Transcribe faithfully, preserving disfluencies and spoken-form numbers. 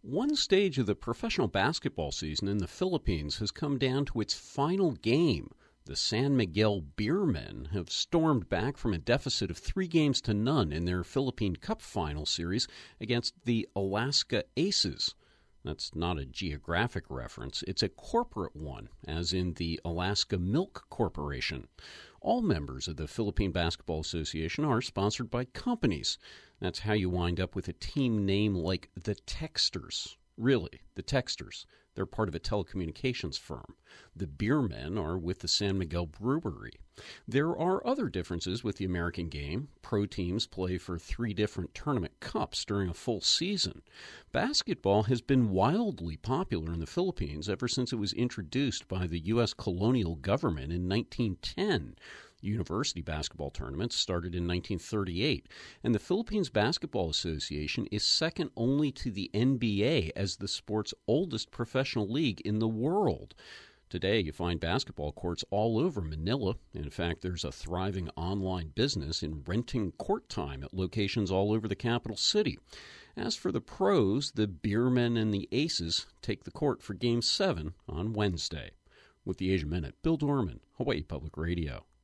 One stage of the professional basketball season in the Philippines has come down to its final game. The San Miguel Beermen have stormed back from a deficit of three games to none in their Philippine Cup final series against the Alaska Aces. That's not a geographic reference. It's a corporate one, as in the Alaska Milk Corporation. All members of the Philippine Basketball Association are sponsored by companies. That's how you wind up with a team name like the Texters. Really, the Texters. They're part of a telecommunications firm. The Beermen are with the San Miguel Brewery. There are other differences with the American game. Pro teams play for three different tournament cups during a full season. Basketball has been wildly popular in the Philippines ever since it was introduced by the U S colonial government in nineteen ten. University basketball tournaments started in nineteen thirty-eight, and the Philippines Basketball Association is second only to the N B A as the sport's oldest professional league in the world. Today, you find basketball courts all over Manila. In fact, there's a thriving online business in renting court time at locations all over the capital city. As for the pros, the Beermen and the Aces take the court for Game seven on Wednesday. With the Asia Minute, Bill Dorman, Hawaii Public Radio.